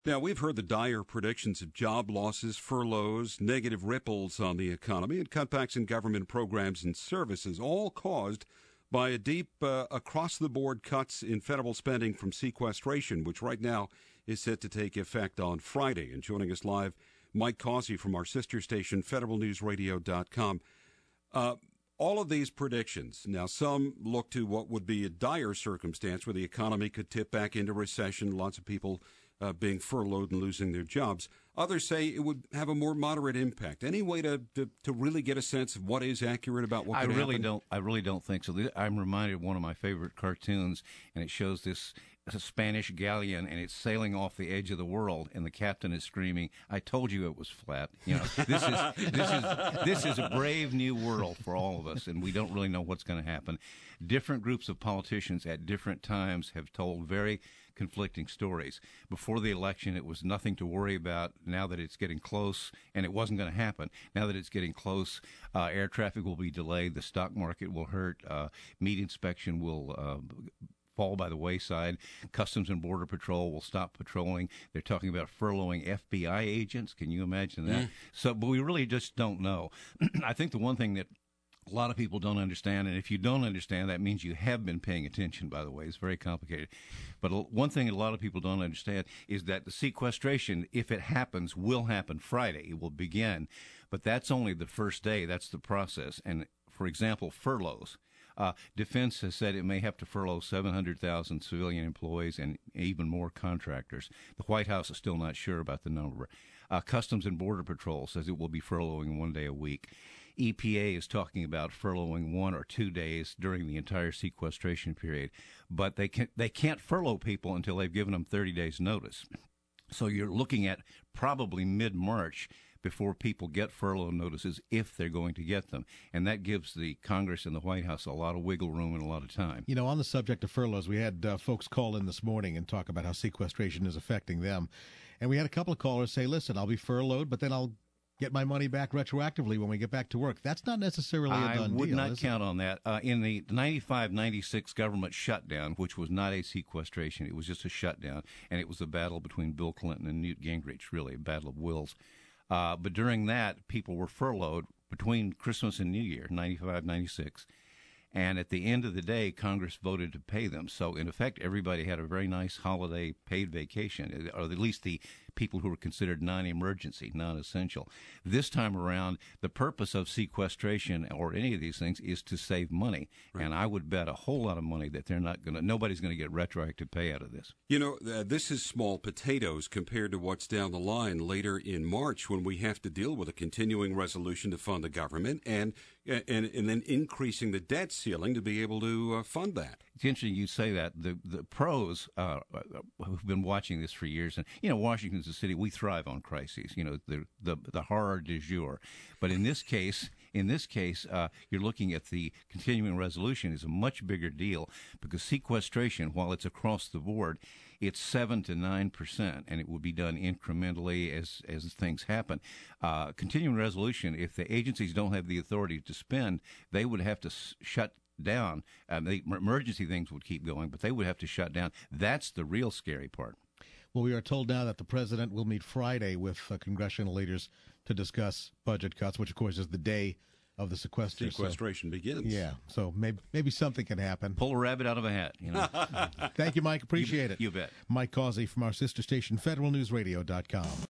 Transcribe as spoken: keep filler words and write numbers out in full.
Now, we've heard the dire predictions of job losses, furloughs, negative ripples on the economy, and cutbacks in government programs and services, all caused by a deep uh, across-the-board cuts in federal spending from sequestration, which right now is set to take effect on Friday. And joining us live, Mike Causey from our sister station, federal news radio dot com. Uh, all of these predictions, now some look to what would be a dire circumstance where the economy could tip back into recession, lots of people Uh, being furloughed and losing their jobs. Others say it would have a more moderate impact. Any way to, to, to really get a sense of what is accurate about what I could really happen? don't. I really don't think so. I'm reminded of one of my favorite cartoons, and it shows this a Spanish galleon, and it's sailing off the edge of the world, and the captain is screaming, "I told you it was flat." You know, this is this is this is a brave new world for all of us, and we don't really know what's going to happen. Different groups of politicians at different times have told very conflicting stories. Before the election, it was nothing to worry about. Now that it's getting close, and it wasn't going to happen. Now that it's getting close, uh, air traffic will be delayed. The stock market will hurt. Uh, meat inspection will uh, fall by the wayside. Customs and Border Patrol will stop patrolling. They're talking about furloughing F B I agents. Can you imagine that? Mm. So, but we really just don't know. I think the one thing that a lot of people don't understand, and if you don't understand, that means you have been paying attention, by the way. It's very complicated. But one thing a lot of people don't understand is that the sequestration, if it happens, will happen Friday. It will begin. But that's only the first day. That's the process. And, for example, furloughs. Uh, Defense has said it may have to furlough seven hundred thousand civilian employees and even more contractors. The White House is still not sure about the number. Uh, Customs and Border Patrol says it will be furloughing one day a week. E P A is talking about furloughing one or two days during the entire sequestration period, but they can they can't furlough people until they've given them thirty days notice. So you're looking at probably mid-March before people get furlough notices, if they're going to get them. And that gives the Congress and the White House a lot of wiggle room and a lot of time. You know, on the subject of furloughs, we had uh, folks call in this morning and talk about how sequestration is affecting them. And we had a couple of callers say, listen, I'll be furloughed, but then I'll get my money back retroactively when we get back to work. That's not necessarily a done deal. I would deal, not count it? on that. Uh, in the ninety-five ninety-six government shutdown, which was not a sequestration, it was just a shutdown, and it was a battle between Bill Clinton and Newt Gingrich, really, a battle of wills. Uh, but during that, people were furloughed between Christmas and New Year, ninety-five ninety-six. And at the end of the day, Congress voted to pay them. So, in effect, everybody had a very nice holiday paid vacation, or at least the people who were considered non-emergency, non-essential. This time around, the purpose of sequestration or any of these things is to save money. Right. And I would bet a whole lot of money that they're not going to, nobody's going to get retroactive pay out of this. You know, uh, this is small potatoes compared to what's down the line later in March, when we have to deal with a continuing resolution to fund the government and and, and then increasing the debt ceiling to be able to uh, fund that. It's interesting you say that. The the pros uh, who've been watching this for years, and you know, Washington's a city, we thrive on crises. You know, the the the horror du jour. But in this case, in this case, uh, you're looking at the continuing resolution is a much bigger deal, because sequestration, while it's across the board, it's seven to nine percent, and it will be done incrementally as as things happen. Uh, continuing resolution, if the agencies don't have the authority to spend, they would have to s- shut down. Um, the emergency things would keep going, but they would have to shut down. That's the real scary part. Well, we are told now that the president will meet Friday with uh, congressional leaders to discuss budget cuts, which, of course, is the day of the sequester. Sequestration so, begins. Yeah, so maybe maybe something can happen. Pull a rabbit out of a hat, you know. Thank you, Mike. Appreciate you, it. You bet. Mike Causey from our sister station, federal news radio dot com.